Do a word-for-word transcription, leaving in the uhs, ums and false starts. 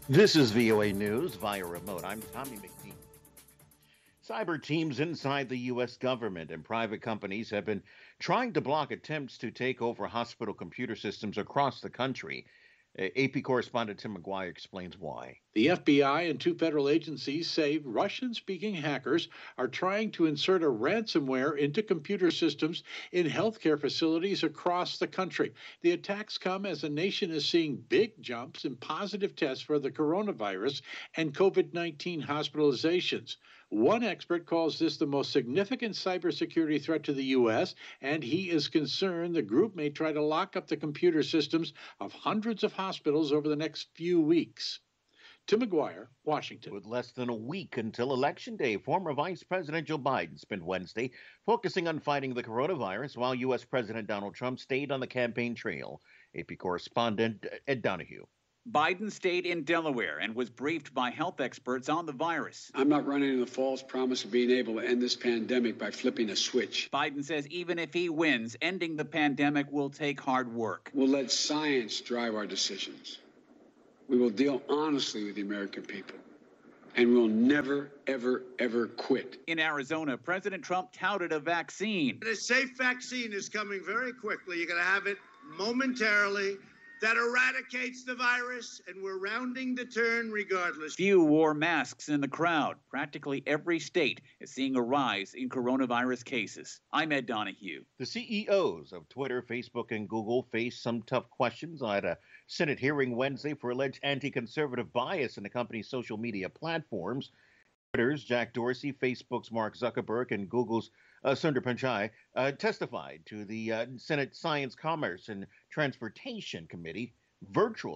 This is V O A News via remote. I'm Tommy McNeil. Cyber teams inside the U S government and private companies have been trying to block attempts to take over hospital computer systems across the country. A P correspondent Tim McGuire explains why. The F B I and two federal agencies say Russian-speaking hackers are trying to insert a ransomware into computer systems in healthcare facilities across the country. The attacks come as the nation is seeing big jumps in positive tests for the coronavirus and COVID nineteen hospitalizations. One expert calls this the most significant cybersecurity threat to the U S, and he is concerned the group may try to lock up the computer systems of hundreds of hospitals over the next few weeks. Tim McGuire, Washington. With less than a week until Election Day, former Vice President Joe Biden spent Wednesday focusing on fighting the coronavirus while U S. President Donald Trump stayed on the campaign trail. A P correspondent Ed Donahue. Biden stayed in Delaware and was briefed by health experts on the virus. I'm not running on the false promise of being able to end this pandemic by flipping a switch. Biden says even if he wins, ending the pandemic will take hard work. We'll let science drive our decisions. We will deal honestly with the American people. And we'll never, ever, ever quit. In Arizona, President Trump touted a vaccine. A safe vaccine is coming very quickly. You're going to have it momentarily. That eradicates the virus, and we're rounding the turn regardless. Few wore masks in the crowd. Practically every state is seeing a rise in coronavirus cases. I'm Ed Donahue. The C E Os of Twitter, Facebook, and Google face some tough questions at a Senate hearing Wednesday for alleged anti-conservative bias in the company's social media platforms. Twitter's Jack Dorsey, Facebook's Mark Zuckerberg, and Google's uh, Sundar Pichai uh, testified to the uh, Senate Science, Commerce, and Transportation Committee virtually.